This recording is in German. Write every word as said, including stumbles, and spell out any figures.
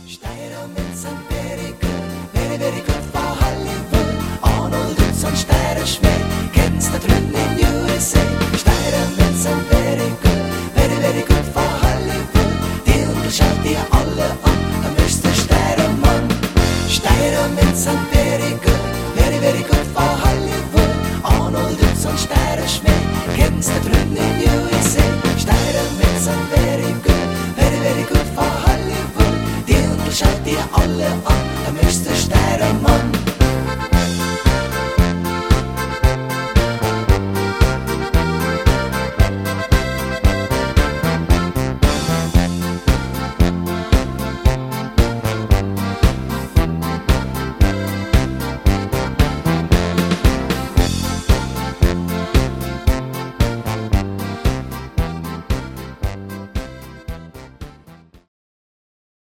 Steidermans and very good, very, very good for Hollywood. Arnold Hoods and Steiderschmäh, kennst du drüben in U S A. Steidermans and very good, very, very good for Hollywood. Die Hunden schaut dir alle an, da müsst du Steidermann. Steidermans and very good, very, very good for Hollywood. Arnold Hoods and Steiderschmäh, kennst du drüben in U S A. Steidermans and very good, very, very good for Hollywood. Schaut dir alle an, da müsst ihr Steidermann.